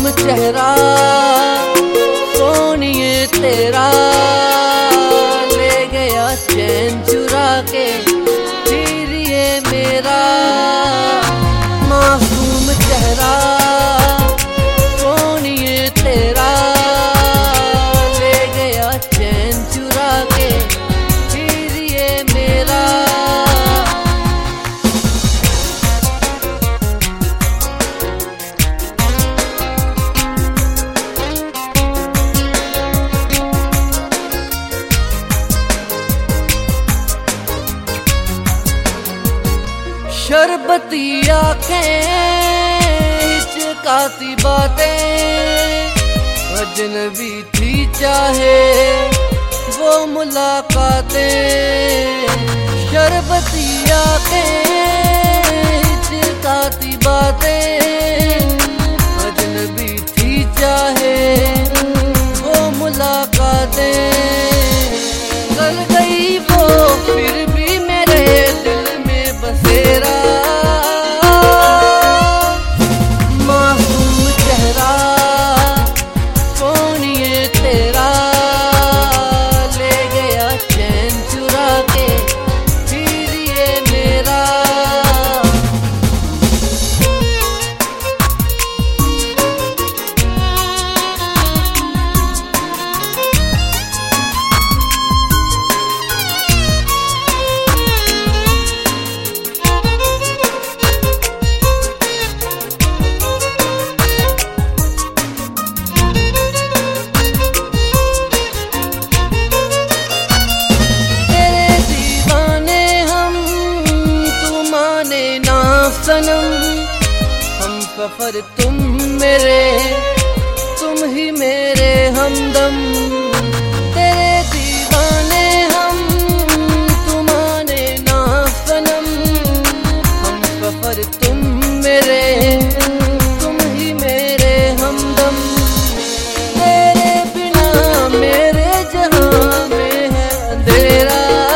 मासूम चेहरा सोनिए तेरा, ले गया चैन चुरा के फिर ये मेरा। मासूम चेहरा सोनिए तेरा, ले गया चैन चुरा के फिर ये मेरा। शरबती आँखें हिचकाती बातें, अजनबी थी चाहे वो मुलाकातें। शरबती आँखें हिचकाती बातें, अजनबी थी चाहे वो मुलाकातें। गल गई वो फिर भी मेरे दिल में बसेरा। मासूम चेहरा सोनिए तेरा, ले गया चैन चुरा के फिर ये मेरा। सनम हम सफर तुम मेरे, तुम ही मेरे हमदम। तेरे दीवाने हम, तुम माने ना सनम। हम सफर तुम मेरे, तुम ही मेरे हमदम। तेरे बिना मेरे जहां में है अंधेरा।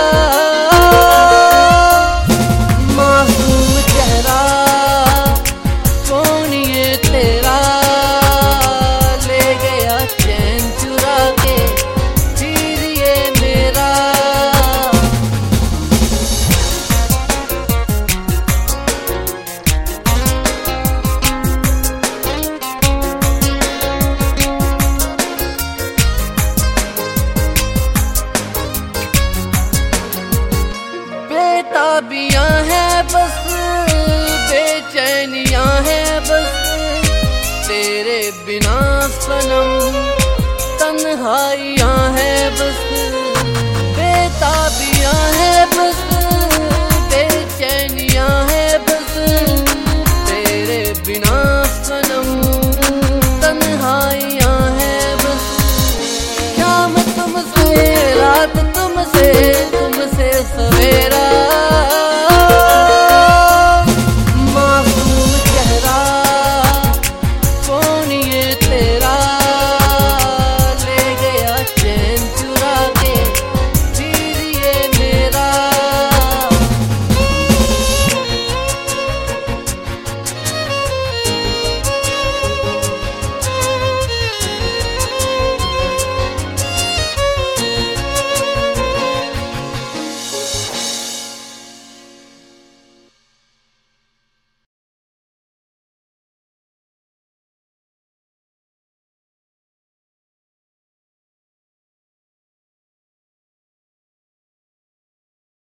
बेताबियां हैं बस, बेचैनियां हैं बस, तेरे बिना सनम तन्हाइयां हैं बस। बेताबी